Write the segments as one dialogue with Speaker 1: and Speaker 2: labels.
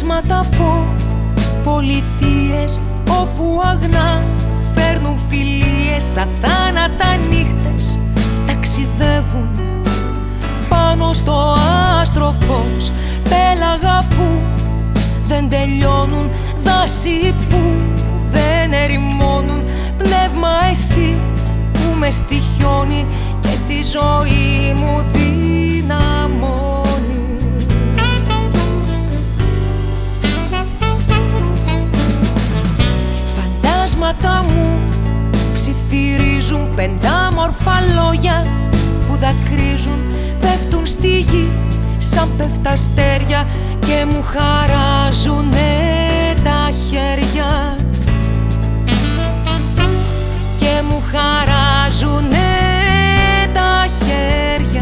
Speaker 1: Φαντάσματα από πολιτείες όπου αγνά φέρνουν φιλίες, σαν θάνατα νύχτες ταξιδεύουν πάνω στο άστροφος. Πέλαγα που δεν τελειώνουν, δάση που δεν ερημώνουν, πνεύμα εσύ που με στοιχιώνει και τη ζωή μου δυναμώνει. Φαντάσματα μου ψιθυρίζουν πεντάμορφα λόγια που δακρύζουν, πέφτουν στη γη σαν πέφτα αστέρια και μου χαράζουνε τα χέρια, και μου χαράζουνε τα χέρια.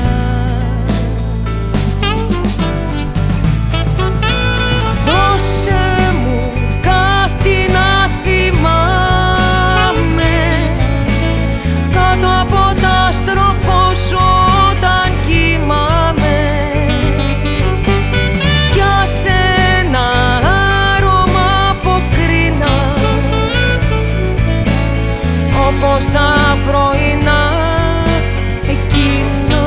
Speaker 1: Δώσε μου κάτι να θυμάμαι κάτω από τα άστροφο σου όταν κοιμάμαι. Πιάσε ένα άρωμα από κρίνα όπως τα πρωινά εκείνα.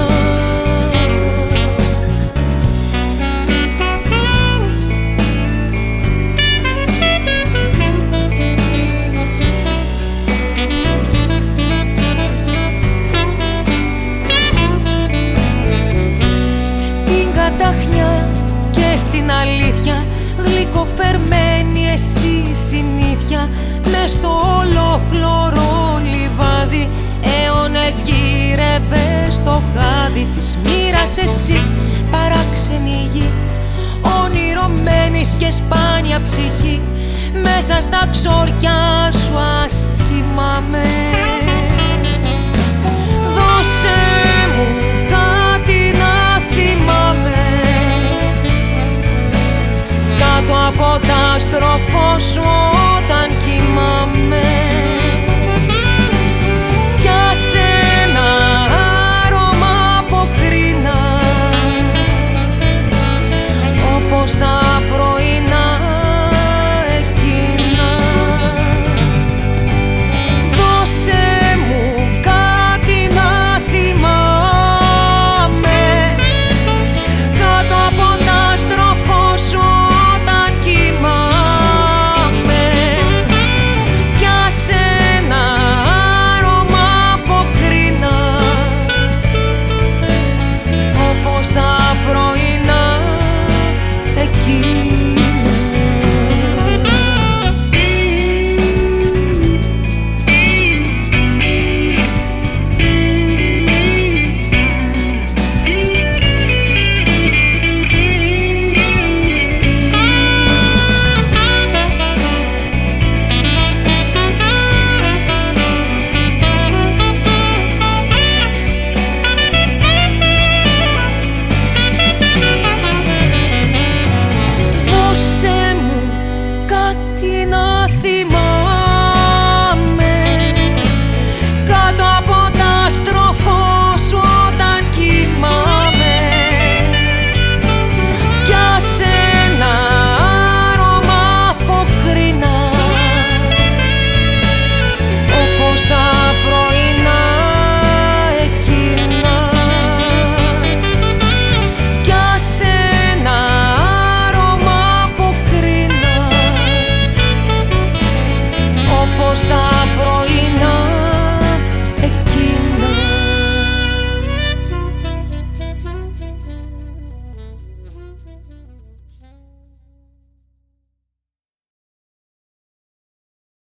Speaker 1: Στην καταχνιά και στην αλήθεια γλυκοφερμένη εσύ συνήθεια, μες στο ολόχλωρο λιβάδι αιώνες γύρευες στο χάδι της μοίρας εσύ, παράξενη γη, ονειρωμένης και σπάνια ψυχή, μέσα στα ξόρκια σου ας κοιμάμαι. Δώσε μου κάτι να θυμάμαι κάτω από τα άστροφο σου